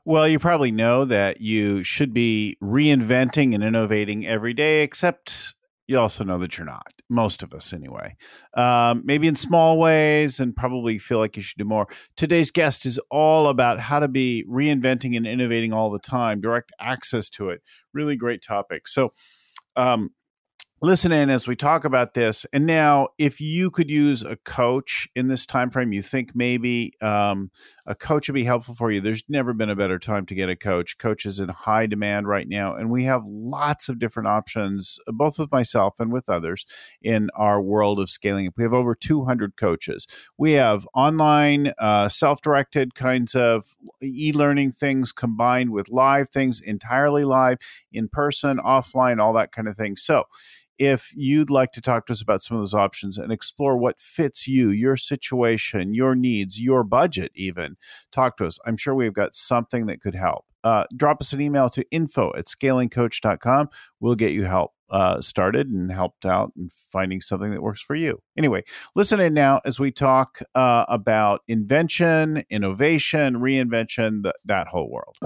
Well, you probably know that you should be reinventing and innovating every day, except you also know that you're not. Most of us, anyway. Maybe in small ways, and probably feel like you should do more. Today's guest is all about how to be reinventing and innovating all the time, direct access to it. Really great topic. So, um, listen in as we talk about this. And now, if you could use a coach in this time frame, you think maybe a coach would be helpful for you. There's never been a better time to get a coach. Coach is in high demand right now, and we have lots of different options, both with myself and with others in our world of scaling up. We have over 200 coaches. We have online, self-directed kinds of e-learning things combined with live things, entirely live, in person, offline, all that kind of thing. So if you'd like to talk to us about some of those options and explore what fits you, your situation, your needs, your budget even, talk to us. I'm sure we've got something that could help. Drop us an email to info@scalingcoach.com. We'll get you help started and helped out and finding something that works for you. Anyway, listen in now as we talk about invention, innovation, reinvention, that whole world.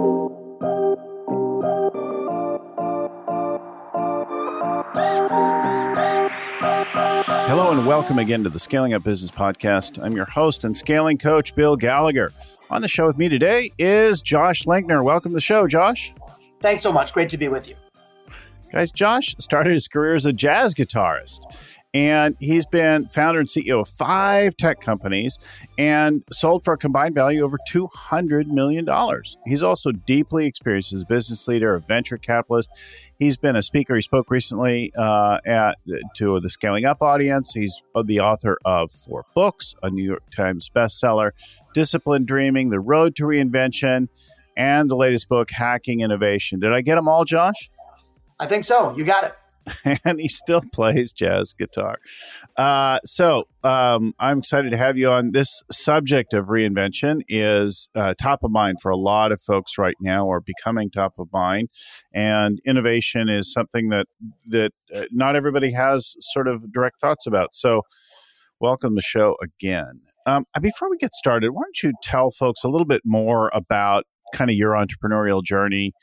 Hello and welcome again to the Scaling Up Business Podcast. I'm your host and scaling coach, Bill Gallagher. On the show with me today is Josh Lenkner. Welcome to the show, Josh. Thanks so much. Great to be with you. Guys, Josh started his career as a jazz guitarist, and he's been founder and CEO of 5 tech companies and sold for a combined value over $200 million. He's also deeply experienced as a business leader, a venture capitalist. He's been a speaker. He spoke recently to the Scaling Up audience. He's the author of 4 books, a New York Times bestseller, Disciplined Dreaming, The Road to Reinvention, and the latest book, Hacking Innovation. Did I get them all, Josh? I think so. You got it. And he still plays jazz guitar. So I'm excited to have you on. This subject of reinvention is top of mind for a lot of folks right now, or becoming top of mind. And innovation is something that not everybody has sort of direct thoughts about. So welcome to the show again. Before we get started, why don't you tell folks a little bit more about kind of your entrepreneurial journey,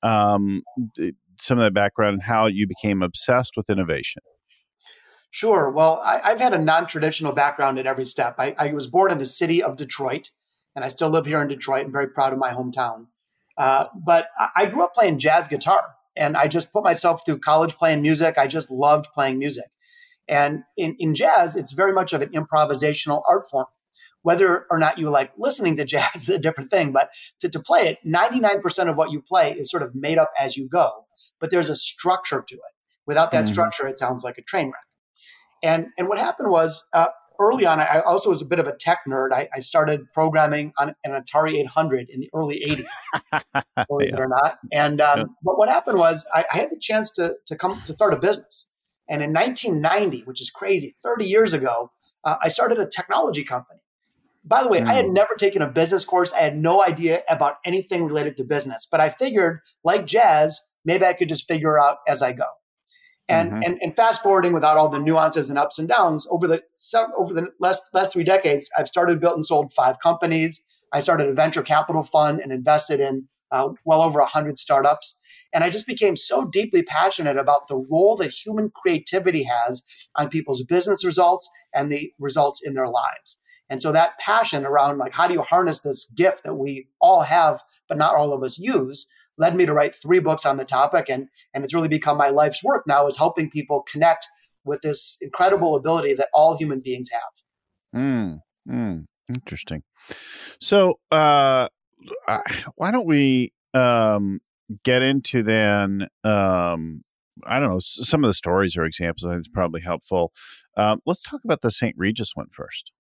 some of the background and how you became obsessed with innovation. Sure. Well, I've had a non-traditional background at every step. I was born in the city of Detroit, and I still live here in Detroit. I'm very proud of my hometown. But I grew up playing jazz guitar, and I just put myself through college playing music. I just loved playing music. And in jazz, it's very much of an improvisational art form. Whether or not you like listening to jazz is a different thing, but to play it, 99% of what you play is sort of made up as you go. But there's a structure to it. Without that structure, it sounds like a train wreck. And what happened was early on, I also was a bit of a tech nerd. I started programming on an Atari 800 in the early 80s, believe it or not. And but what happened was I had the chance to start a business. And in 1990, which is crazy, 30 years ago, I started a technology company. By the way, I had never taken a business course. I had no idea about anything related to business. But I figured, like jazz, maybe I could just figure out as I go. And fast forwarding without all the nuances and ups and downs, over the last 3 decades, I've started, built, and sold 5 companies. I started a venture capital fund and invested in well over 100 startups. And I just became so deeply passionate about the role that human creativity has on people's business results and the results in their lives. And so that passion around, like, how do you harness this gift that we all have, but not all of us use, led me to write 3 books on the topic. And it's really become my life's work now, is helping people connect with this incredible ability that all human beings have. Interesting. So why don't we get into then, I don't know, some of the stories or examples. I think it's probably helpful. Let's talk about the St. Regis one first.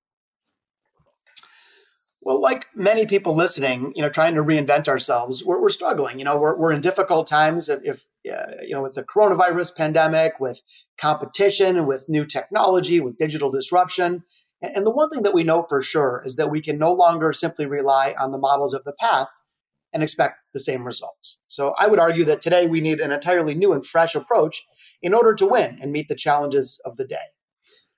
Well, like many people listening, trying to reinvent ourselves, we're struggling. We're in difficult times. If with the coronavirus pandemic, with competition, with new technology, with digital disruption, and the one thing that we know for sure is that we can no longer simply rely on the models of the past and expect the same results. So I would argue that today we need an entirely new and fresh approach in order to win and meet the challenges of the day.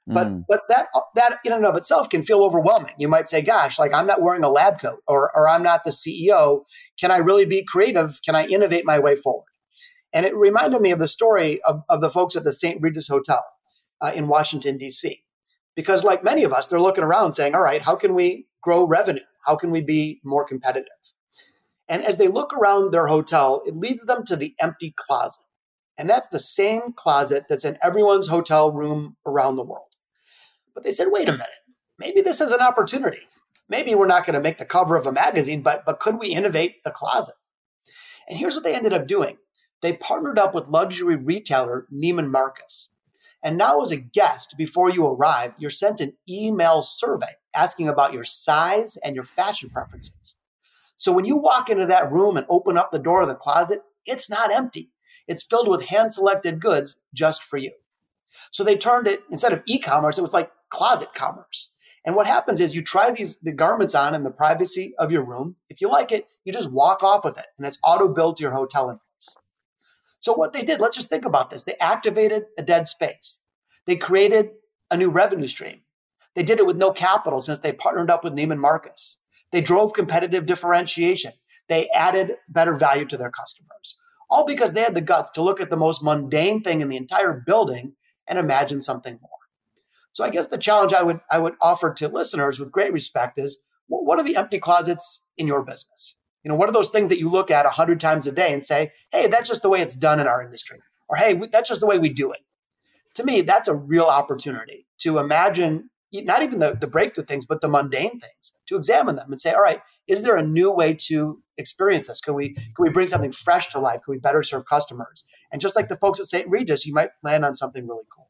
Mm. But that in and of itself can feel overwhelming. You might say, gosh, like I'm not wearing a lab coat or I'm not the CEO. Can I really be creative? Can I innovate my way forward? And it reminded me of the story of the folks at the St. Regis Hotel in Washington, D.C. Because like many of us, they're looking around saying, all right, how can we grow revenue? How can we be more competitive? And as they look around their hotel, it leads them to the empty closet. And that's the same closet that's in everyone's hotel room around the world. But they said, wait a minute, maybe this is an opportunity. Maybe we're not going to make the cover of a magazine, but could we innovate the closet? And here's what they ended up doing. They partnered up with luxury retailer Neiman Marcus. And now as a guest, before you arrive, you're sent an email survey asking about your size and your fashion preferences. So when you walk into that room and open up the door of the closet, it's not empty. It's filled with hand-selected goods just for you. So they turned it, instead of e-commerce, it was like closet commerce. And what happens is you try the garments on in the privacy of your room. If you like it, you just walk off with it, and it's auto-billed to your hotel invoice. So what they did, let's just think about this. They activated a dead space. They created a new revenue stream. They did it with no capital since they partnered up with Neiman Marcus. They drove competitive differentiation. They added better value to their customers, all because they had the guts to look at the most mundane thing in the entire building and imagine something more. So I guess the challenge I would offer to listeners with great respect is, what are the empty closets in your business? You know, what are those things that you look at 100 times a day and say, hey, that's just the way it's done in our industry? Or, hey, that's just the way we do it. To me, that's a real opportunity to imagine not even the breakthrough things, but the mundane things, to examine them and say, all right, is there a new way to experience this? Can we bring something fresh to life? Can we better serve customers? And just like the folks at St. Regis, you might land on something really cool.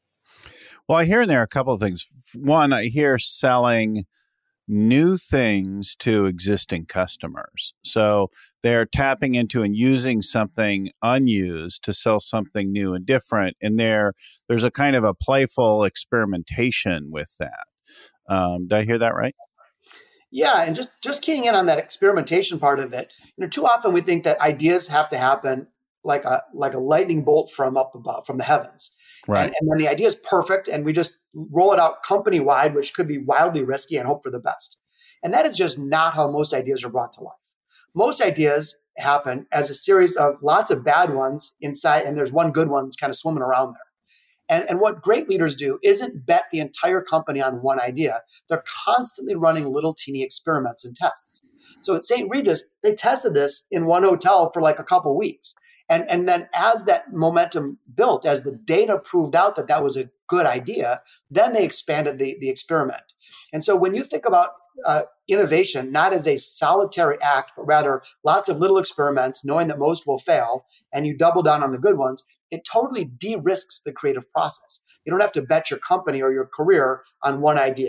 Well, I hear in there a couple of things. One, I hear selling new things to existing customers. So they're tapping into and using something unused to sell something new and different. And there's a kind of a playful experimentation with that. Did I hear that right? Yeah, and just keying in on that experimentation part of it, too often we think that ideas have to happen like a lightning bolt from up above, from the heavens. Right. And then the idea is perfect, and we just roll it out company-wide, which could be wildly risky, and hope for the best. And that is just not how most ideas are brought to life. Most ideas happen as a series of lots of bad ones inside, and there's one good one that's kind of swimming around there. And what great leaders do isn't bet the entire company on one idea. They're constantly running little teeny experiments and tests. So at St. Regis, they tested this in one hotel for like a couple weeks. And then as that momentum built, as the data proved out that was a good idea, then they expanded the experiment. And so when you think about innovation, not as a solitary act, but rather lots of little experiments, knowing that most will fail, and you double down on the good ones, it totally de-risks the creative process. You don't have to bet your company or your career on one idea.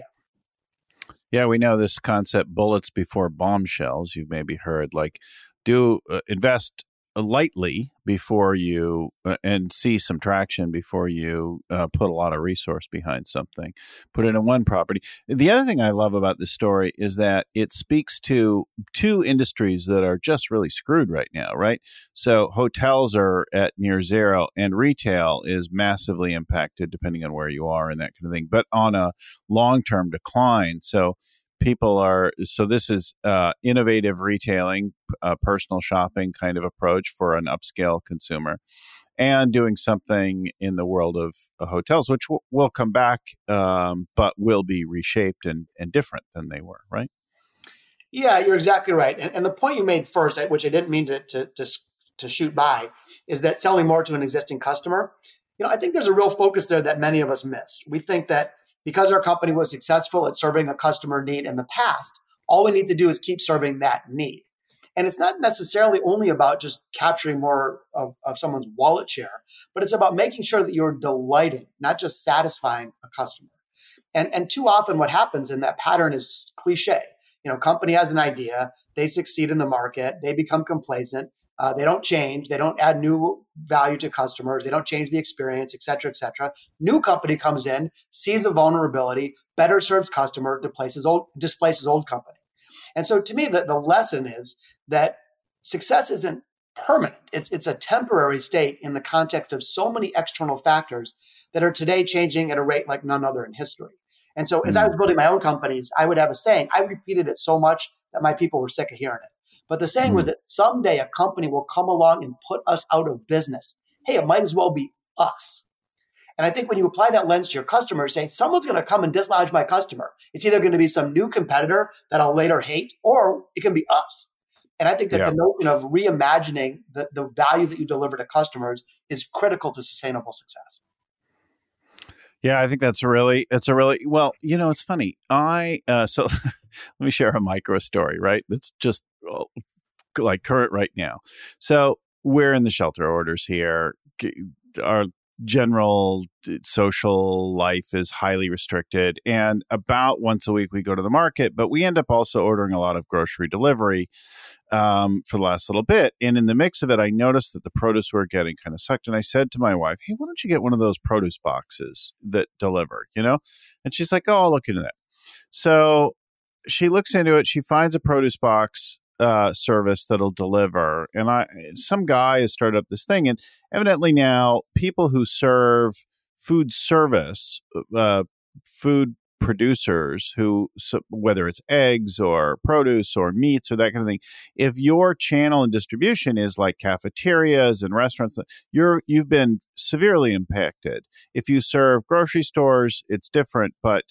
Yeah, we know this concept, bullets before bombshells. You've maybe heard, like, invest lightly before you and see some traction before you put a lot of resource behind something. Put it in one property. The other thing I love about this story is that it speaks to two industries that are just really screwed right now, right? So hotels are at near zero, and retail is massively impacted depending on where you are and that kind of thing, but on a long-term decline. So this is innovative retailing, personal shopping kind of approach for an upscale consumer, and doing something in the world of hotels, which will come back, but will be reshaped and different than they were, right? Yeah, you're exactly right. And the point you made first, which I didn't mean to shoot by, is that selling more to an existing customer. I think there's a real focus there that many of us missed. We think that because our company was successful at serving a customer need in the past, all we need to do is keep serving that need. And it's not necessarily only about just capturing more of someone's wallet share, but it's about making sure that you're delighting, not just satisfying a customer. And too often what happens in that pattern is cliche. Company has an idea, they succeed in the market, they become complacent, they don't change, they don't add new value to customers, they don't change the experience, et cetera, et cetera. New company comes in, sees a vulnerability, better serves customer, displaces old company. And so to me, the lesson is that success isn't permanent. It's a temporary state in the context of so many external factors that are today changing at a rate like none other in history. And so as I was Mm. building my own companies, I would have a saying. I repeated it so much that my people were sick of hearing it. But the saying was Mm. that someday a company will come along and put us out of business. Hey, it might as well be us. And I think when you apply that lens to your customer, saying someone's going to come and dislodge my customer, it's either going to be some new competitor that I'll later hate, or it can be us. And I think that Yeah. the notion of reimagining the value that you deliver to customers is critical to sustainable success. Yeah, I think it's a really, well, it's funny. So let me share a micro story, right? That's just like current right now. So we're in the shelter orders here. Our general social life is highly restricted. And about once a week we go to the market, but we end up also ordering a lot of grocery delivery for the last little bit. And in the mix of it, I noticed that the produce we were getting kind of sucked. And I said to my wife, hey, why don't you get one of those produce boxes that deliver, And she's like, oh, I'll look into that. So she looks into it. She finds a produce box service that'll deliver. And some guy has started up this thing. And evidently now people who serve food service, food producers whether it's eggs or produce or meats or that kind of thing, if your channel and distribution is like cafeterias and restaurants, you've been severely impacted. If you serve grocery stores, it's different, but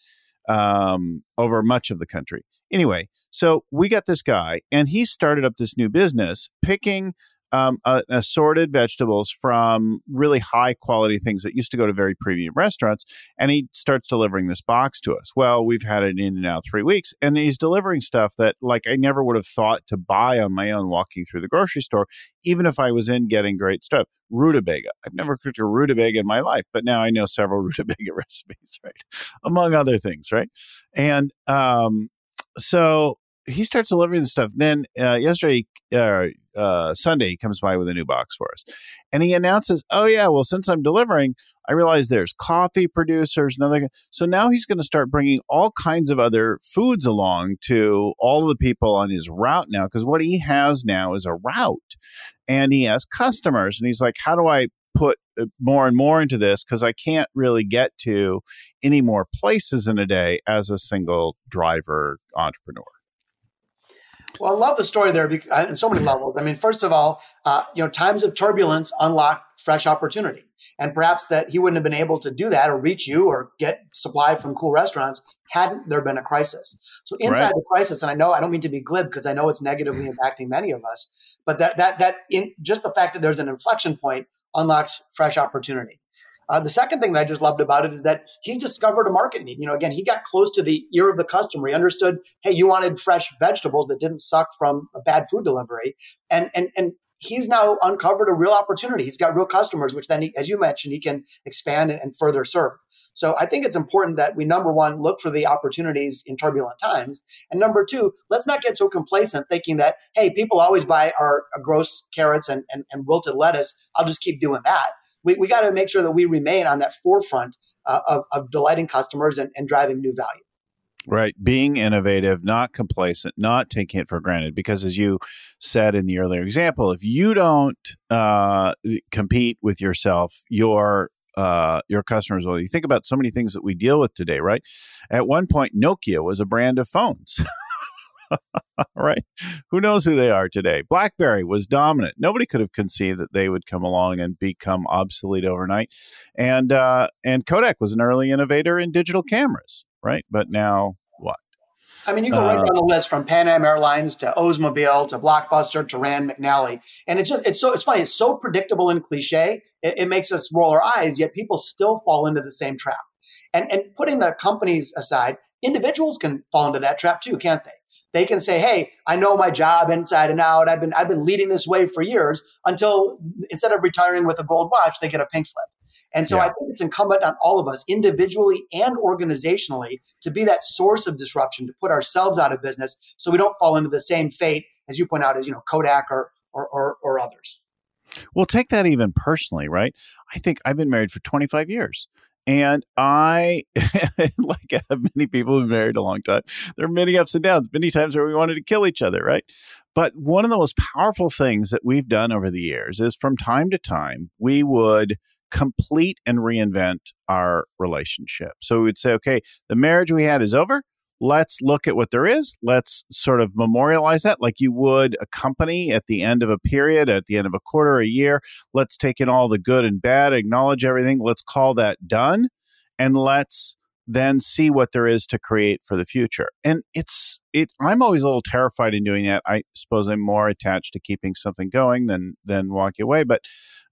over much of the country. Anyway, so we got this guy, and he started up this new business picking assorted vegetables from really high quality things that used to go to very premium restaurants. And he starts delivering this box to us. Well, we've had it in now 3 weeks, and he's delivering stuff that like I never would have thought to buy on my own walking through the grocery store, even if I was in getting great stuff. Rutabaga. I've never cooked a rutabaga in my life, but now I know several rutabaga recipes, right? Among other things, right? And so he starts delivering the stuff. Then Sunday, he comes by with a new box for us. And he announces, oh, yeah, well, since I'm delivering, I realize there's coffee producers and other. So now he's going to start bringing all kinds of other foods along to all of the people on his route now. Because what he has now is a route. And he has customers. And he's like, how do I put more and more into this? Because I can't really get to any more places in a day as a single driver entrepreneur. Well, I love the story there in so many levels. I mean, first of all, times of turbulence unlock fresh opportunity. And perhaps that he wouldn't have been able to do that or reach you or get supply from cool restaurants hadn't there been a crisis. So inside the crisis, and I don't mean to be glib because I know it's negatively impacting many of us, but that in just the fact that there's an inflection point unlocks fresh opportunity. The second thing that I just loved about it is that he's discovered a market need. Again, he got close to the ear of the customer. He understood, hey, you wanted fresh vegetables that didn't suck from a bad food delivery. And he's now uncovered a real opportunity. He's got real customers, which then, as you mentioned, he can expand and further serve. So I think it's important that we, number one, look for the opportunities in turbulent times. And number two, let's not get so complacent thinking that, hey, people always buy our gross carrots and wilted lettuce. I'll just keep doing that. We got to make sure that we remain on that forefront of delighting customers and driving new value. Right. Being innovative, not complacent, not taking it for granted. Because as you said in the earlier example, if you don't compete with yourself, your customers will. You think about so many things that we deal with today, right? At one point, Nokia was a brand of phones. Right? Who knows who they are today? BlackBerry was dominant. Nobody could have conceived that they would come along and become obsolete overnight. And Kodak was an early innovator in digital cameras, right? But now what? I mean, you go right down the list from Pan Am Airlines to Oldsmobile to Blockbuster to Rand McNally. And it's funny. It's so predictable and cliche. It makes us roll our eyes, yet people still fall into the same trap. And putting the companies aside, individuals can fall into that trap too, can't they? They can say, hey, I know my job inside and out. I've been leading this way for years, until instead of retiring with a gold watch, they get a pink slip. And so I think it's incumbent on all of us individually and organizationally to be that source of disruption, to put ourselves out of business so we don't fall into the same fate, as you point out, as Kodak or others. Well, take that even personally, right? I think I've been married for 25 years. And I, like many people who've been married a long time, there are many ups and downs, many times where we wanted to kill each other, right? But one of the most powerful things that we've done over the years is from time to time, we would complete and reinvent our relationship. So we would say, okay, the marriage we had is over. Let's look at what there is. Let's sort of memorialize that like you would a company at the end of a period, at the end of a quarter, a year. Let's take in all the good and bad, acknowledge everything. Let's call that done. And let's then see what there is to create for the future. And I'm always a little terrified in doing that. I suppose I'm more attached to keeping something going than walking away. But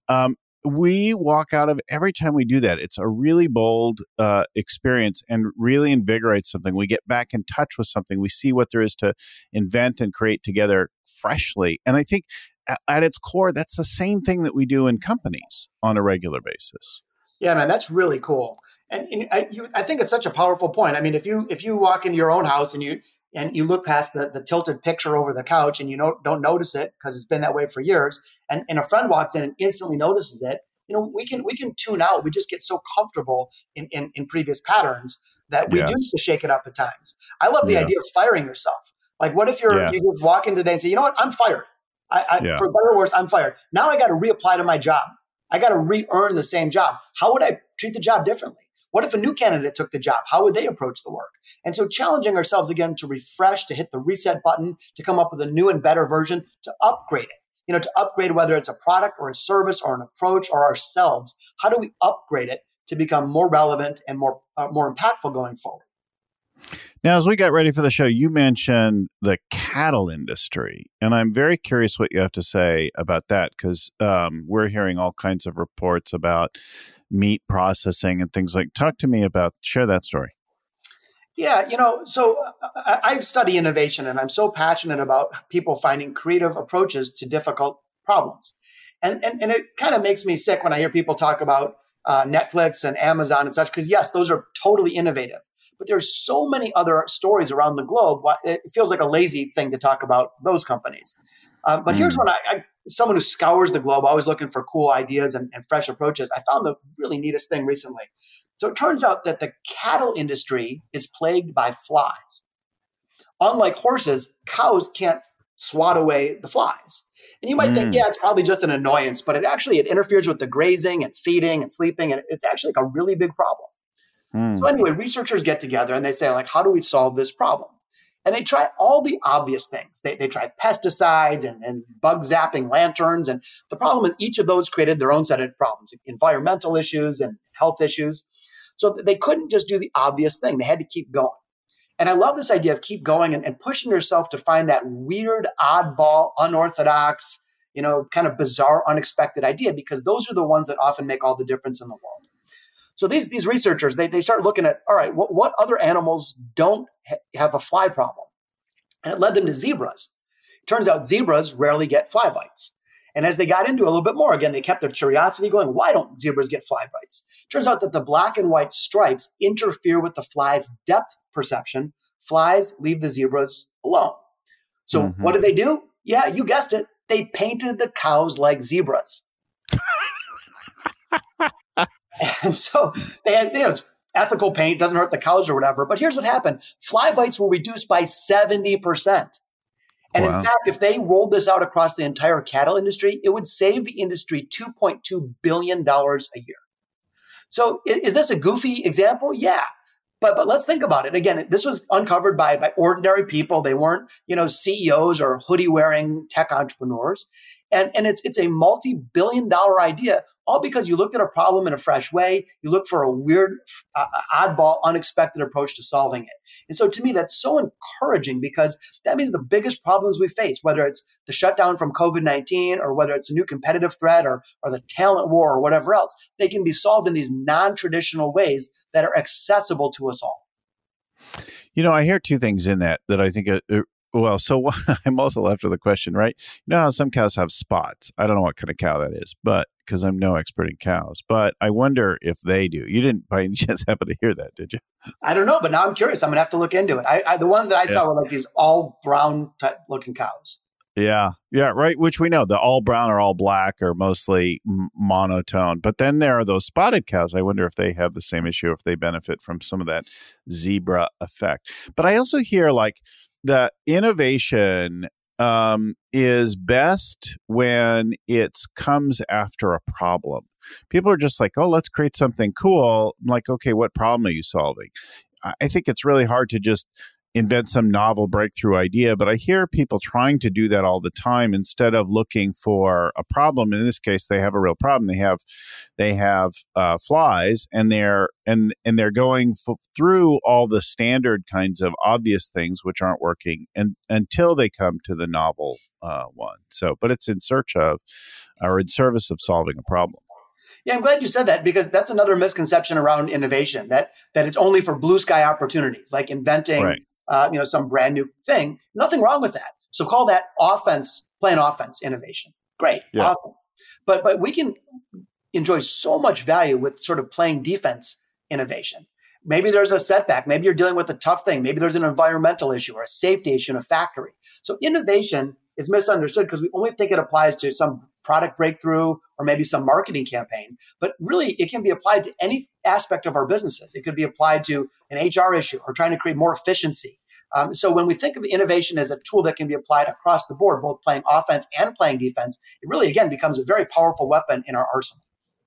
we walk out of every time we do that. It's a really bold experience and really invigorates something. We get back in touch with something. We see what there is to invent and create together freshly. And I think at its core, that's the same thing that we do in companies on a regular basis. Yeah, man, that's really cool. And I think it's such a powerful point. I mean, if you walk into your own house and you look past the tilted picture over the couch and you don't notice it because it's been that way for years, and a friend walks in and instantly notices it, we can tune out. We just get so comfortable in previous patterns that we do need to shake it up at times. I love the idea of firing yourself. Like, what if you just walk in today and say, you know what, I'm fired. For better or worse, I'm fired. Now I got to reapply to my job. I got to re-earn the same job. How would I treat the job differently? What if a new candidate took the job? How would they approach the work? And so challenging ourselves again to refresh, to hit the reset button, to come up with a new and better version, to upgrade it. To upgrade whether it's a product or a service or an approach or ourselves. How do we upgrade it to become more relevant and more impactful going forward? Now, as we got ready for the show, you mentioned the cattle industry, and I'm very curious what you have to say about that because we're hearing all kinds of reports about meat processing and things like. Share that story. Yeah, so I study innovation, and I'm so passionate about people finding creative approaches to difficult problems, and it kind of makes me sick when I hear people talk about Netflix and Amazon and such, because yes, those are totally innovative. But there's so many other stories around the globe. It feels like a lazy thing to talk about those companies. But here's what someone who scours the globe, always looking for cool ideas and fresh approaches. I found the really neatest thing recently. So it turns out that the cattle industry is plagued by flies. Unlike horses, cows can't swat away the flies. And you might think, it's probably just an annoyance, but it interferes with the grazing and feeding and sleeping. And it's actually like a really big problem. So anyway, researchers get together and they say, like, how do we solve this problem? And they try all the obvious things. They try pesticides and bug zapping lanterns. And the problem is each of those created their own set of problems, environmental issues and health issues. So they couldn't just do the obvious thing. They had to keep going. And I love this idea of keep going and pushing yourself to find that weird, oddball, unorthodox, kind of bizarre, unexpected idea, because those are the ones that often make all the difference in the world. So these researchers, they start looking at, all right, what other animals don't have a fly problem? And it led them to zebras. It turns out zebras rarely get fly bites. And as they got into it a little bit more, again, they kept their curiosity going. Why don't zebras get fly bites? It turns out that the black and white stripes interfere with the fly's depth perception. Flies leave the zebras alone. So what did they do? Yeah, you guessed it. They painted the cows like zebras. And so they had, it's ethical paint, doesn't hurt the cows or whatever. But here's what happened. Fly bites were reduced by 70%. And in fact, if they rolled this out across the entire cattle industry, it would save the industry $2.2 billion a year. So is this a goofy example? Yeah. But let's think about it. Again, this was uncovered by ordinary people. They weren't, CEOs or hoodie-wearing tech entrepreneurs. And it's a multi-billion-dollar idea, all because you looked at a problem in a fresh way. You look for a weird, oddball, unexpected approach to solving it. And so to me, that's so encouraging because that means the biggest problems we face, whether it's the shutdown from COVID-19 or whether it's a new competitive threat or the talent war or whatever else, they can be solved in these non-traditional ways that are accessible to us all. I hear two things in that I think I'm also left with a question, right? You know how some cows have spots. I don't know what kind of cow that is, but because I'm no expert in cows, but I wonder if they do. You didn't by any chance happen to hear that, did you? I don't know, but now I'm curious. I'm going to have to look into it. The ones that I saw were like these all brown type looking cows. Yeah, right. Which we know the all brown or all black are mostly monotone. But then there are those spotted cows. I wonder if they have the same issue, if they benefit from some of that zebra effect. But I also hear like the innovation is best when it comes after a problem. People are just like, oh, let's create something cool. I'm like, okay, what problem are you solving? I think it's really hard to just invent some novel breakthrough idea, but I hear people trying to do that all the time instead of looking for a problem. In this case, they have a real problem. They have flies, and they're going through all the standard kinds of obvious things which aren't working, and until they come to the novel one. So, but it's in search of or in service of solving a problem. Yeah, I'm glad you said that, because that's another misconception around innovation, that it's only for blue sky opportunities, like inventing Right. Some brand new thing. Nothing wrong with that. So call that playing offense innovation. Great, Yeah. awesome. But we can enjoy so much value with sort of playing defense innovation. Maybe there's a setback. Maybe you're dealing with a tough thing. Maybe there's an environmental issue or a safety issue in a factory. So innovation is misunderstood because we only think it applies to some product breakthrough or maybe some marketing campaign. But really, it can be applied to any aspect of our businesses. It could be applied to an HR issue or trying to create more efficiency. So when we think of innovation as a tool that can be applied across the board, both playing offense and playing defense, it really, again, becomes a very powerful weapon in our arsenal.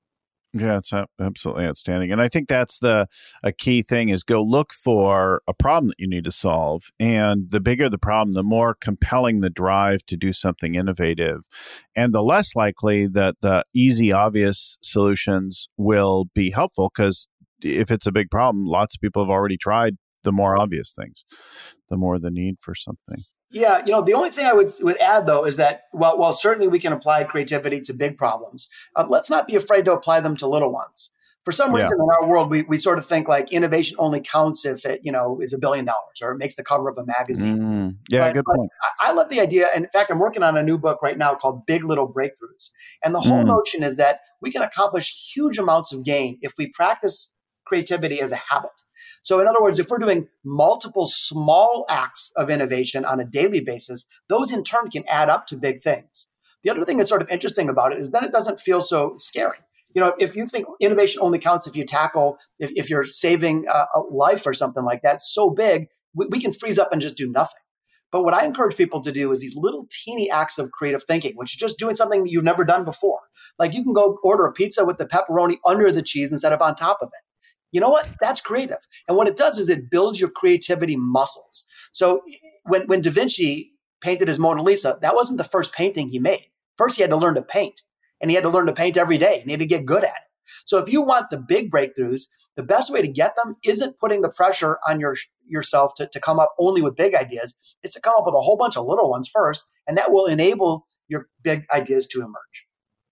Yeah, it's absolutely outstanding. And I think that's a key thing is go look for a problem that you need to solve. And the bigger the problem, the more compelling the drive to do something innovative. And the less likely that the easy, obvious solutions will be helpful, because if it's a big problem, lots of people have already tried the more obvious things, the more the need for something. Yeah, the only thing I would add, though, is that while certainly we can apply creativity to big problems, let's not be afraid to apply them to little ones. For some reason in our world, we sort of think like innovation only counts if it, is $1 billion or it makes the cover of a magazine. Good point. I love the idea. And in fact, I'm working on a new book right now called Big Little Breakthroughs. And the whole notion is that we can accomplish huge amounts of gain if we practice creativity as a habit. So in other words, if we're doing multiple small acts of innovation on a daily basis, those in turn can add up to big things. The other thing that's sort of interesting about it is then it doesn't feel so scary. If you think innovation only counts if you tackle, if you're saving a life or something like that, so big, we can freeze up and just do nothing. But what I encourage people to do is these little teeny acts of creative thinking, which is just doing something that you've never done before. Like you can go order a pizza with the pepperoni under the cheese instead of on top of it. You know what? That's creative. And what it does is it builds your creativity muscles. So when Da Vinci painted his Mona Lisa, that wasn't the first painting he made. First, he had to learn to paint. And he had to learn to paint every day. He had to get good at it. So if you want the big breakthroughs, the best way to get them isn't putting the pressure on yourself to come up only with big ideas. It's to come up with a whole bunch of little ones first. And that will enable your big ideas to emerge.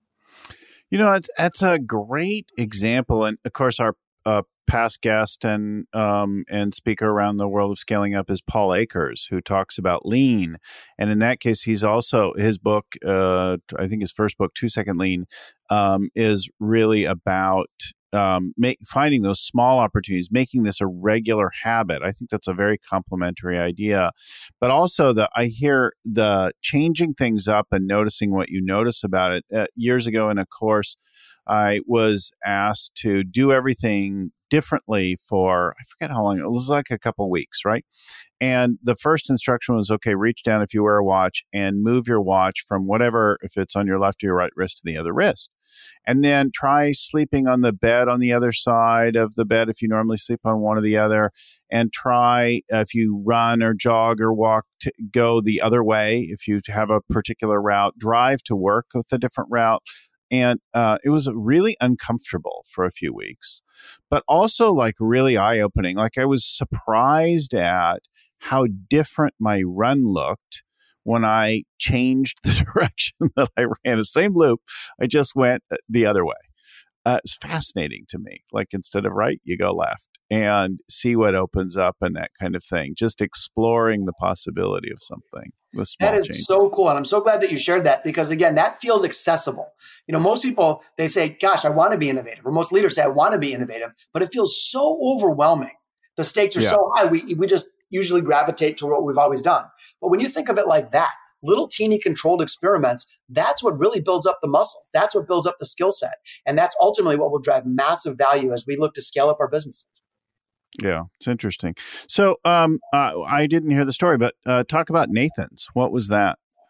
That's a great example. And of course, our past guest and speaker around the world of scaling up is Paul Akers, who talks about lean. And in that case, he's also, his book, I think his first book, 2 Second Lean, is really about finding those small opportunities, making this a regular habit. I think that's a very complimentary idea. But also I hear the changing things up and noticing what you notice about it. Years ago in a course, I was asked to do everything differently for, I forget how long, it was like a couple of weeks, right? And the first instruction was, okay, reach down if you wear a watch and move your watch from whatever, if it's on your left or your right wrist, to the other wrist. And then try sleeping on the bed on the other side of the bed if you normally sleep on one or the other. And try, if you run or jog or walk, to go the other way. If you have a particular route, drive to work with a different route. And it was really uncomfortable for a few weeks, but also like really eye-opening. Like I was surprised at how different my run looked when I changed the direction that I ran. The same loop, I just went the other way. It's fascinating to me. Like instead of right, you go left and see what opens up and that kind of thing. Just exploring the possibility of something with small That is changes. so cool. And I'm so glad that you shared that because, again, that feels accessible. Most people, they say, gosh, I want to be innovative. Or most leaders say, I want to be innovative. But it feels so overwhelming. The stakes are so high. We just usually gravitate to what we've always done. But when you think of it like that, little teeny controlled experiments, that's what really builds up the muscles. That's what builds up the skill set. And that's ultimately what will drive massive value as we look to scale up our businesses. Yeah, it's interesting. So I didn't hear the story, but talk about Nathan's. What was that?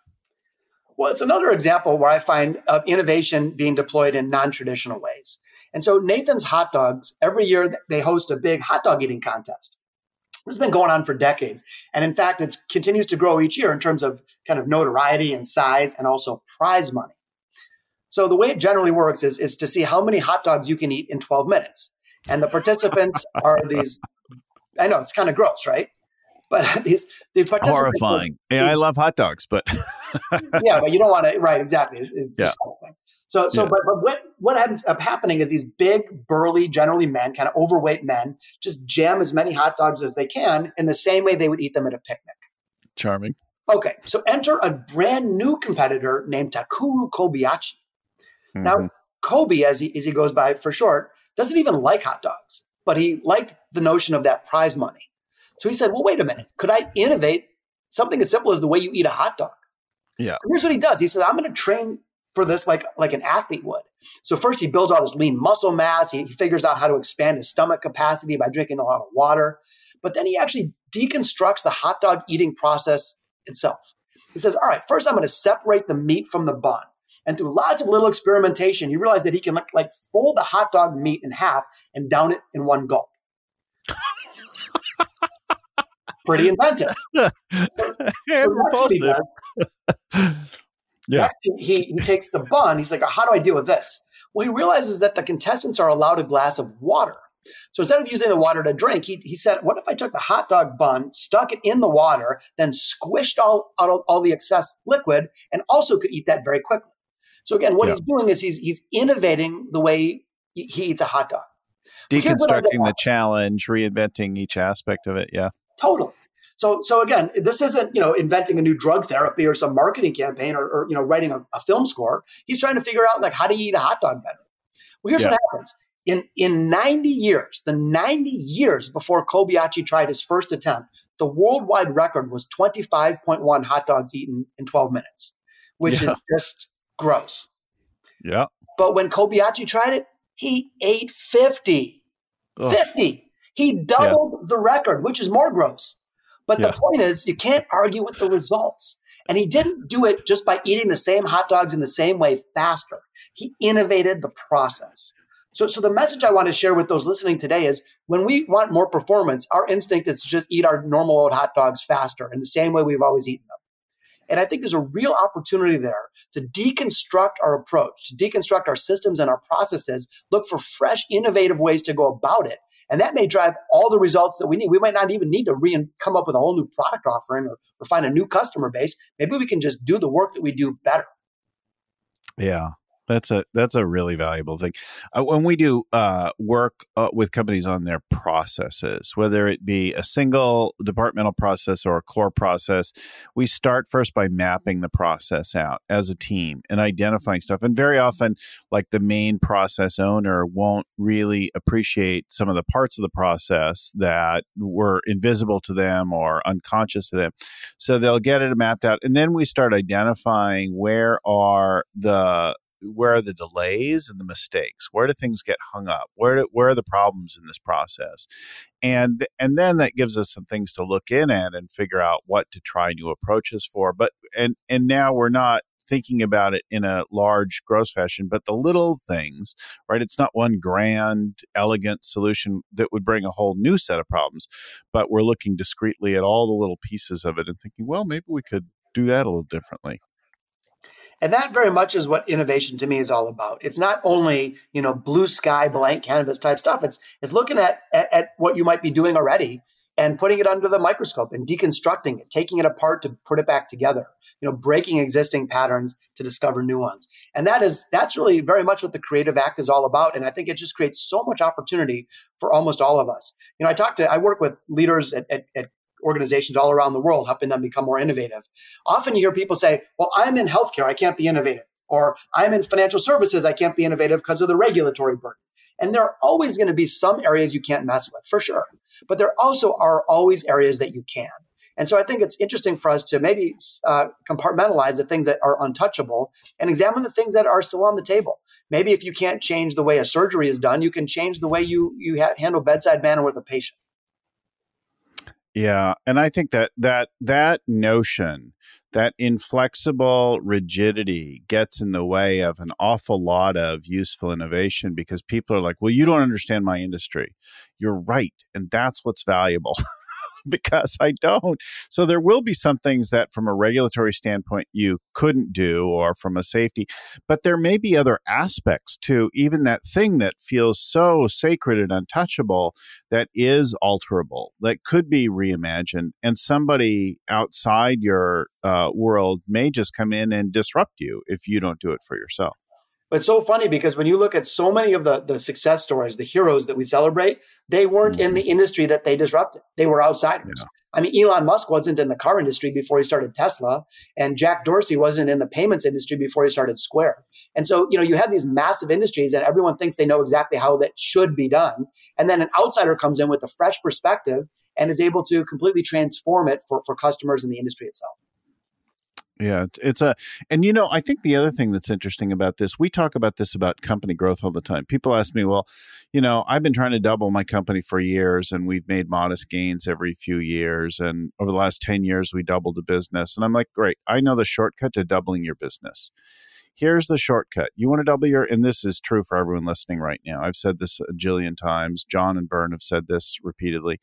Well, it's another example where I find of innovation being deployed in non-traditional ways. And so Nathan's Hot Dogs, every year they host a big hot dog eating contest. This has been going on for decades. And in fact, it continues to grow each year in terms of kind of notoriety and size and also prize money. So the way it generally works is to see how many hot dogs you can eat in 12 minutes. And the participants are these, I know it's kind of gross, right? But the participants, horrifying. Yeah, I love hot dogs, but yeah, but you don't want to, right? Exactly. It's disgusting. But what ends up happening is these big, burly, generally men, kind of overweight men, just jam as many hot dogs as they can in the same way they would eat them at a picnic. Charming. Okay, so enter a brand new competitor named Takuru Kobayashi. Mm-hmm. Now, Kobe, as he goes by for short, doesn't even like hot dogs, but he liked the notion of that prize money. So he said, well, wait a minute. Could I innovate something as simple as the way you eat a hot dog? Yeah. So here's what he does. He said, I'm going to train for this like an athlete would. So first he builds all this lean muscle mass. He figures out how to expand his stomach capacity by drinking a lot of water. But then he actually deconstructs the hot dog eating process itself. He says, all right, first I'm going to separate the meat from the bun. And through lots of little experimentation, he realized that he can like fold the hot dog meat in half and down it in one gulp. Pretty inventive. Repulsive. Yeah. He takes the bun. He's like, how do I deal with this? Well, he realizes that the contestants are allowed a glass of water. So instead of using the water to drink, he said, what if I took the hot dog bun, stuck it in the water, then squished all the excess liquid, and also could eat that very quickly? So again, what he's doing is he's innovating the way he eats a hot dog. Deconstructing the challenge, reinventing each aspect of it. Yeah. Totally. So again, this isn't, inventing a new drug therapy or some marketing campaign or writing a film score. He's trying to figure out like how to eat a hot dog better. Well, here's what happens. In 90 years, the 90 years before Kobayashi tried his first attempt, the worldwide record was 25.1 hot dogs eaten in 12 minutes, which is just gross. Yeah. But when Kobayashi tried it, he ate 50. Ugh. 50. He doubled the record, which is more gross. But the point is, you can't argue with the results. And he didn't do it just by eating the same hot dogs in the same way faster. He innovated the process. So the message I want to share with those listening today is when we want more performance, our instinct is to just eat our normal old hot dogs faster in the same way we've always eaten them. And I think there's a real opportunity there to deconstruct our approach, to deconstruct our systems and our processes, look for fresh, innovative ways to go about it. And that may drive all the results that we need. We might not even need to come up with a whole new product offering or find a new customer base. Maybe we can just do the work that we do better. Yeah. That's a really valuable thing. When we do work with companies on their processes, whether it be a single departmental process or a core process, we start first by mapping the process out as a team and identifying stuff. And very often, like the main process owner won't really appreciate some of the parts of the process that were invisible to them or unconscious to them. So they'll get it mapped out. And then we start identifying where are the delays and the mistakes? Where do things get hung up? Where are the problems in this process? And then that gives us some things to look in at and figure out what to try new approaches for. But and now we're not thinking about it in a large, gross fashion, but the little things, right? It's not one grand, elegant solution that would bring a whole new set of problems, but we're looking discreetly at all the little pieces of it and thinking, well, maybe we could do that a little differently. And that very much is what innovation to me is all about. It's not only, blue sky, blank canvas type stuff. It's looking at what you might be doing already and putting it under the microscope and deconstructing it, taking it apart to put it back together, breaking existing patterns to discover new ones. And that's really very much what the Creative Act is all about. And I think it just creates so much opportunity for almost all of us. I work with leaders at organizations all around the world, helping them become more innovative. Often you hear people say, well, I'm in healthcare, I can't be innovative. Or I'm in financial services, I can't be innovative because of the regulatory burden. And there are always going to be some areas you can't mess with, for sure. But there also are always areas that you can. And so I think it's interesting for us to maybe compartmentalize the things that are untouchable and examine the things that are still on the table. Maybe if you can't change the way a surgery is done, you can change the way you handle bedside manner with a patient. Yeah. And I think that notion that inflexible rigidity gets in the way of an awful lot of useful innovation because people are like, well, you don't understand my industry. You're right. And that's what's valuable. Because I don't. So there will be some things that from a regulatory standpoint you couldn't do or from a safety, but there may be other aspects to even that thing that feels so sacred and untouchable that is alterable, that could be reimagined. And somebody outside your world may just come in and disrupt you if you don't do it for yourself. It's so funny because when you look at so many of the success stories, the heroes that we celebrate, they weren't in the industry that they disrupted. They were outsiders. Yeah. I mean, Elon Musk wasn't in the car industry before he started Tesla, and Jack Dorsey wasn't in the payments industry before he started Square. And so, you have these massive industries and everyone thinks they know exactly how that should be done. And then an outsider comes in with a fresh perspective and is able to completely transform it for customers in the industry itself. Yeah, and I think the other thing that's interesting about this, we talk about this about company growth all the time. People ask me, well, I've been trying to double my company for years and we've made modest gains every few years. And over the last 10 years, we doubled the business. And I'm like, great, I know the shortcut to doubling your business. Here's the shortcut. You want to double and this is true for everyone listening right now. I've said this a jillion times. John and Vern have said this repeatedly.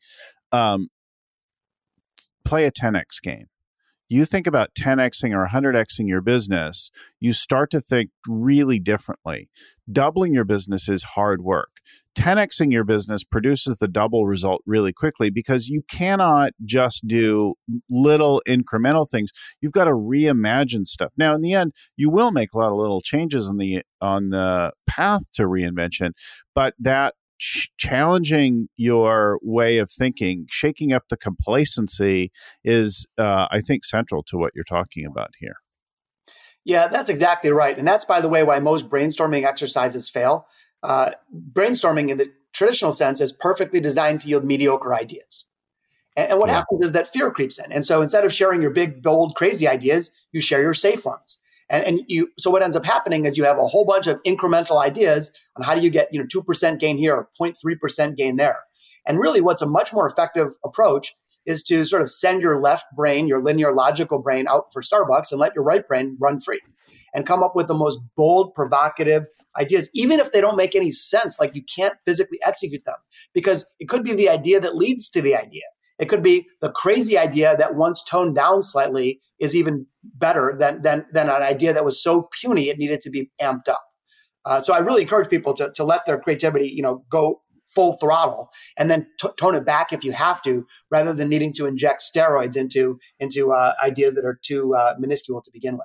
Play a 10X game. You think about 10Xing or 100Xing your business, you start to think really differently. Doubling your business is hard work. 10Xing your business produces the double result really quickly because you cannot just do little incremental things. You've got to reimagine stuff. Now, in the end, you will make a lot of little changes on the path to reinvention, but that challenging your way of thinking, shaking up the complacency is, I think, central to what you're talking about here. Yeah, that's exactly right. And that's, by the way, why most brainstorming exercises fail. Brainstorming in the traditional sense is perfectly designed to yield mediocre ideas. And what happens is that fear creeps in. And so instead of sharing your big, bold, crazy ideas, you share your safe ones. So what ends up happening is you have a whole bunch of incremental ideas on how do you get 2% gain here or 0.3% gain there. And really what's a much more effective approach is to sort of send your left brain, your linear logical brain out for Starbucks and let your right brain run free and come up with the most bold, provocative ideas, even if they don't make any sense, like you can't physically execute them because it could be the idea that leads to the idea. It could be the crazy idea that once toned down slightly is even better than an idea that was so puny it needed to be amped up. So I really encourage people to let their creativity, go full throttle and then tone it back if you have to, rather than needing to inject steroids into ideas that are too minuscule to begin with.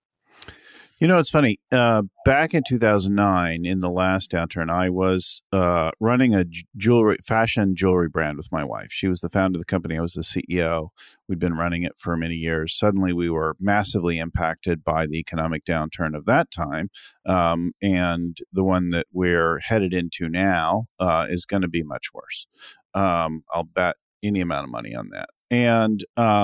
It's funny. Back in 2009, in the last downturn, I was running a fashion jewelry brand with my wife. She was the founder of the company. I was the CEO. We'd been running it for many years. Suddenly, we were massively impacted by the economic downturn of that time. And the one that we're headed into now is going to be much worse. I'll bet any amount of money on that. And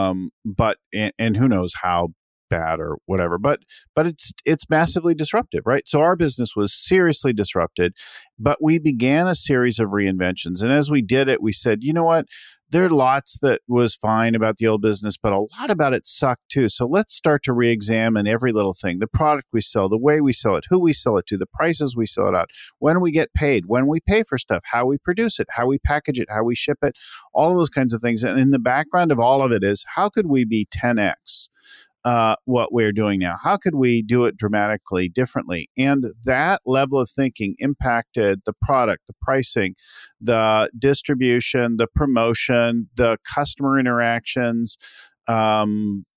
who knows how bad or whatever, but it's massively disruptive, right? So our business was seriously disrupted, but we began a series of reinventions. And as we did it, we said, you know what? There are lots that was fine about the old business, but a lot about it sucked too. So let's start to re-examine every little thing, the product we sell, the way we sell it, who we sell it to, the prices we sell it at, when we get paid, when we pay for stuff, how we produce it, how we package it, how we ship it, all of those kinds of things. And in the background of all of it is, how could we be 10X? What we're doing now? How could we do it dramatically differently? And that level of thinking impacted the product, the pricing, the distribution, the promotion, the customer interactions, where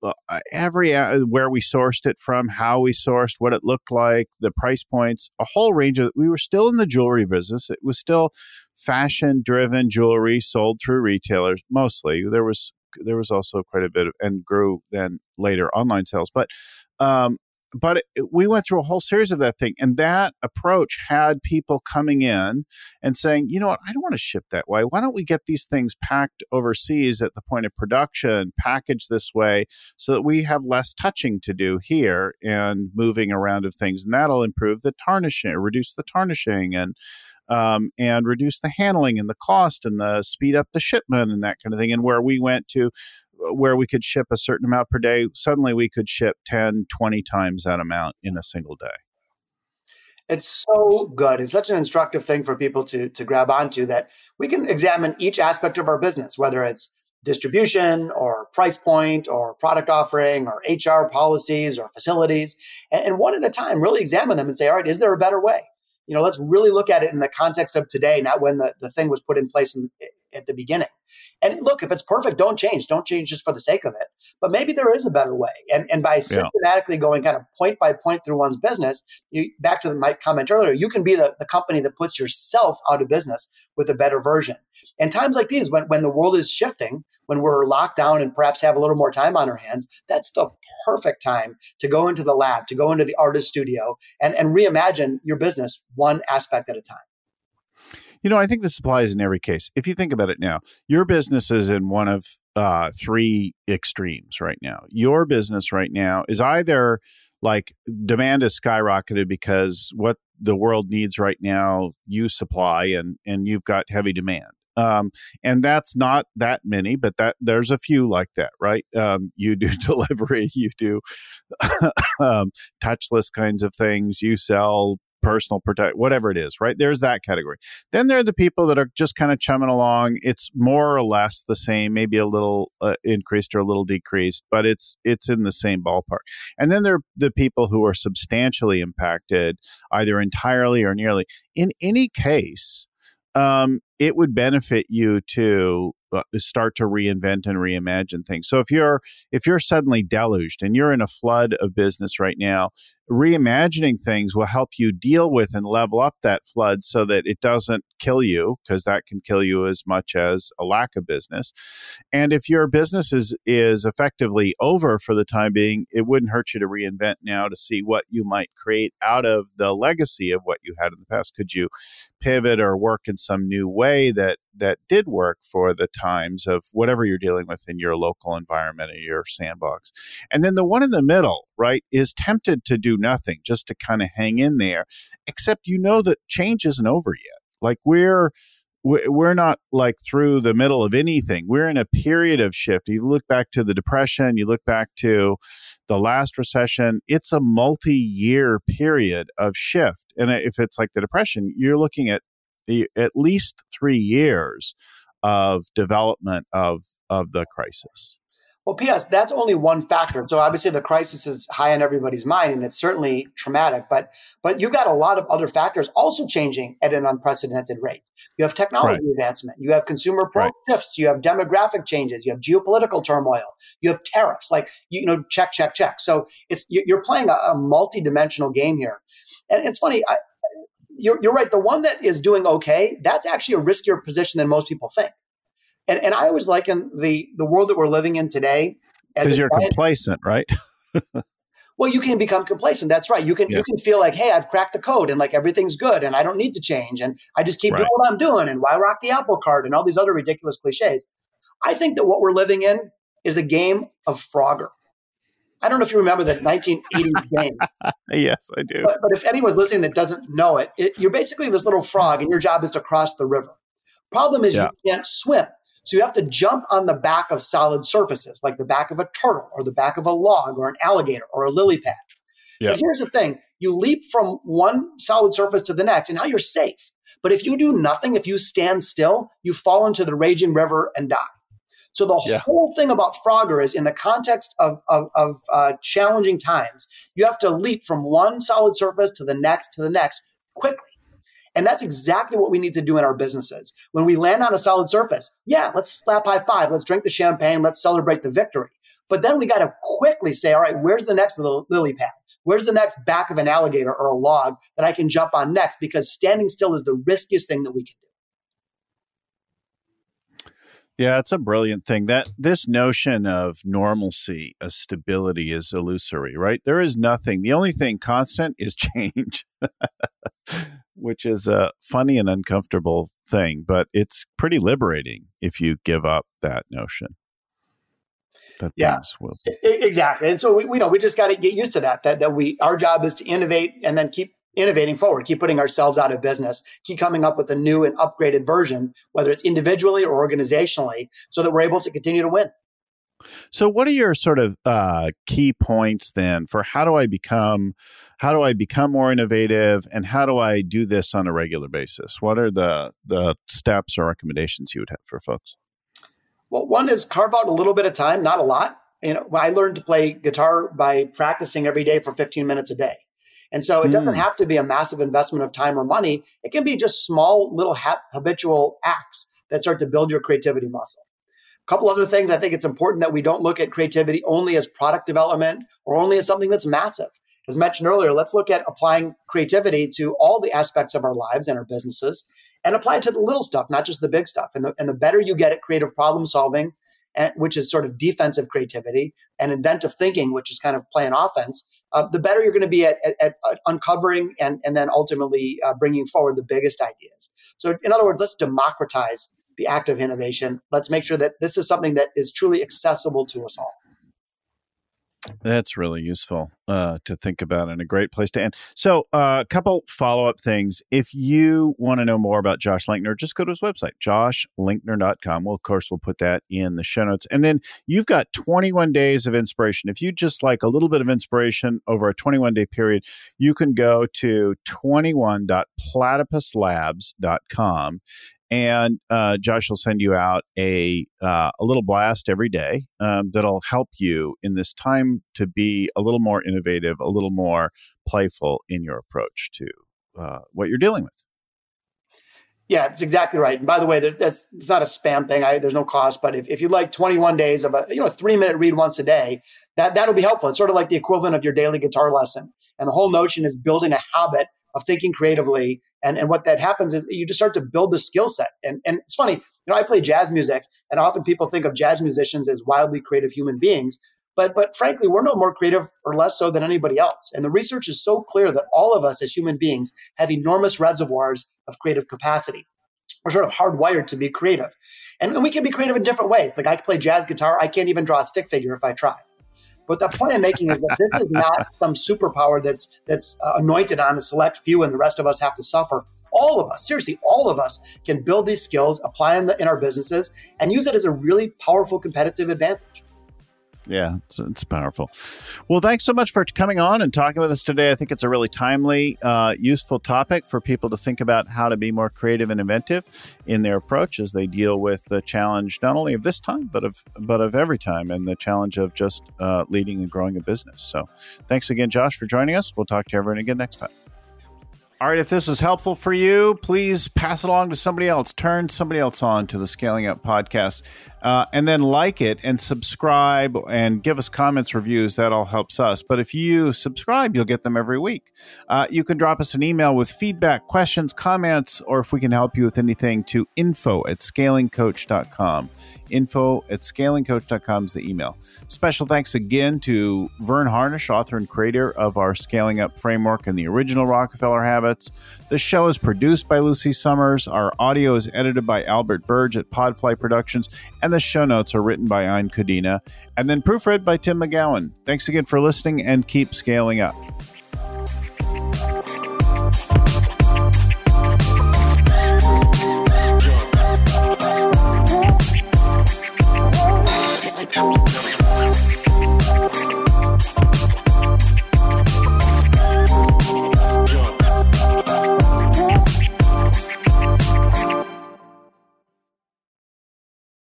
we sourced it from, how we sourced, what it looked like, the price points, a whole range of. We were still in the jewelry business. It was still fashion-driven jewelry sold through retailers mostly. There was also quite a bit of, and grew then later, online sales. But we went through a whole series of that thing. And that approach had people coming in and saying, you know what, I don't want to ship that way. Why don't we get these things packed overseas at the point of production, packaged this way so that we have less touching to do here and moving around of things. And that'll improve the tarnishing, reduce the tarnishing and reduce the handling and the cost and the speed up the shipment and that kind of thing. And where we went to where we could ship a certain amount per day, suddenly we could ship 10, 20 times that amount in a single day. It's so good. It's such an instructive thing for people to grab onto, that we can examine each aspect of our business, whether it's distribution or price point or product offering or HR policies or facilities, and one at a time, really examine them and say, all right, is there a better way? Let's really look at it in the context of today, not when the thing was put in place at the beginning. And look, if it's perfect, don't change. Don't change just for the sake of it. But maybe there is a better way. And by systematically going kind of point by point through one's business, back to my comment earlier, you can be the company that puts yourself out of business with a better version. And times like these, when the world is shifting, when we're locked down and perhaps have a little more time on our hands, that's the perfect time to go into the lab, to go into the artist studio and reimagine your business one aspect at a time. I think this applies in every case. If you think about it now, your business is in one of three extremes right now. Your business right now is either like demand is skyrocketed because what the world needs right now, you supply and you've got heavy demand. And that's not that many, but there's a few like that, right? You do delivery, you do touchless kinds of things, you sell personal protect, whatever it is, right? There's that category. Then there are the people that are just kind of chumming along. It's more or less the same, maybe a little increased or a little decreased, but it's in the same ballpark. And then there are the people who are substantially impacted, either entirely or nearly. In any case, it would benefit you to start to reinvent and reimagine things. So if you're suddenly deluged and you're in a flood of business right now, reimagining things will help you deal with and level up that flood so that it doesn't kill you, because that can kill you as much as a lack of business. And if your business is effectively over for the time being, it wouldn't hurt you to reinvent now to see what you might create out of the legacy of what you had in the past. Could you pivot or work in some new way that did work for the times of whatever you're dealing with in your local environment or your sandbox? And then the one in the middle, right, is tempted to do nothing, just to kind of hang in there, except that change isn't over yet. Like we're not like through the middle of anything. We're in a period of shift. You look back to the Depression, you look back to the last recession, it's a multi-year period of shift. And if it's like the Depression, you're looking at least 3 years of development of the crisis. Well, P.S., that's only one factor. So obviously the crisis is high on everybody's mind, and it's certainly traumatic. But you've got a lot of other factors also changing at an unprecedented rate. You have technology advancement. You have consumer shifts. You have demographic changes. You have geopolitical turmoil. You have tariffs. Like, check. So you're playing a multi-dimensional game here. And it's funny. You're right. The one that is doing okay, that's actually a riskier position than most people think. And I always liken the world that we're living in today as because you're complacent, right? Well, you can become complacent. That's right. You can feel like, hey, I've cracked the code and like everything's good and I don't need to change and I just keep doing what I'm doing and why rock the apple cart and all these other ridiculous cliches. I think that what we're living in is a game of Frogger. I don't know if you remember that 1980s game. Yes, I do. But if anyone's listening that doesn't know it, you're basically this little frog and your job is to cross the river. Problem is you can't swim. So you have to jump on the back of solid surfaces, like the back of a turtle or the back of a log or an alligator or a lily pad. Yep. But here's the thing. You leap from one solid surface to the next, and now you're safe. But if you do nothing, if you stand still, you fall into the raging river and die. So the whole thing about Frogger is in the context of challenging times, you have to leap from one solid surface to the next quickly. And that's exactly what we need to do in our businesses. When we land on a solid surface, let's slap high five, let's drink the champagne, let's celebrate the victory. But then we got to quickly say, all right, where's the next little lily pad? Where's the next back of an alligator or a log that I can jump on next? Because standing still is the riskiest thing that we can do. Yeah, it's a brilliant thing. That this notion of normalcy, as stability, is illusory, right? There is nothing. The only thing constant is change, which is a funny and uncomfortable thing, but it's pretty liberating if you give up that notion. Exactly. And so we just got to get used to that our job is to innovate and then keep innovating forward, keep putting ourselves out of business, keep coming up with a new and upgraded version, whether it's individually or organizationally, so that we're able to continue to win. So what are your sort of key points then for how do I become more innovative, and how do I do this on a regular basis? What are the steps or recommendations you would have for folks? Well, one is carve out a little bit of time, not a lot. I learned to play guitar by practicing every day for 15 minutes a day. And so it doesn't have to be a massive investment of time or money. It can be just small little habitual acts that start to build your creativity muscle. A couple other things, I think it's important that we don't look at creativity only as product development or only as something that's massive. As mentioned earlier, let's look at applying creativity to all the aspects of our lives and our businesses and apply it to the little stuff, not just the big stuff. And the better you get at creative problem solving, which is sort of defensive creativity, and inventive thinking, which is kind of playing offense, the better you're going to be at uncovering and then ultimately bringing forward the biggest ideas. So in other words, let's democratize the act of innovation. Let's make sure that this is something that is truly accessible to us all. That's really useful to think about, and a great place to end. So a couple follow-up things. If you want to know more about Josh Linkner, just go to his website, joshlinkner.com. Well, of course, we'll put that in the show notes. And then you've got 21 days of inspiration. If you just like a little bit of inspiration over a 21-day period, you can go to 21.platypuslabs.com. And Josh will send you out a little blast every day that'll help you in this time to be a little more innovative, a little more playful in your approach to what you're dealing with. Yeah, that's exactly right. And by the way, it's not a spam thing. There's no cost. But if you like 21 days of a 3-minute read once a day, that'll be helpful. It's sort of like the equivalent of your daily guitar lesson. And the whole notion is building a habit of thinking creatively. And what that happens is you just start to build the skill set. And it's funny, I play jazz music, and often people think of jazz musicians as wildly creative human beings. But frankly, we're no more creative or less so than anybody else. And the research is so clear that all of us as human beings have enormous reservoirs of creative capacity. We're sort of hardwired to be creative. And we can be creative in different ways. Like I can play jazz guitar. I can't even draw a stick figure if I try. But the point I'm making is that this is not some superpower that's anointed on a select few and the rest of us have to suffer. All of us, seriously, all of us can build these skills, apply them in our businesses, and use it as a really powerful competitive advantage. Yeah, it's powerful. Well, thanks so much for coming on and talking with us today. I think it's a really timely, useful topic for people to think about how to be more creative and inventive in their approach as they deal with the challenge not only of this time, but of every time, and the challenge of just leading and growing a business. So thanks again, Josh, for joining us. We'll talk to everyone again next time. All right, if this was helpful for you, please pass it along to somebody else. Turn somebody else on to the Scaling Up podcast, and then like it and subscribe and give us comments, reviews. That all helps us. But if you subscribe, you'll get them every week. You can drop us an email with feedback, questions, comments, or if we can help you with anything to info@scalingcoach.com. info@scalingcoach.com is the email. Special thanks again to Vern Harnish, author and creator of our Scaling Up framework and the original Rockefeller Habits. The show is produced by Lucy Summers. Our audio is edited by Albert Burge at Podfly Productions, and the show notes are written by Ein Kodina, and then proofread by Tim McGowan. Thanks again for listening, and keep scaling up.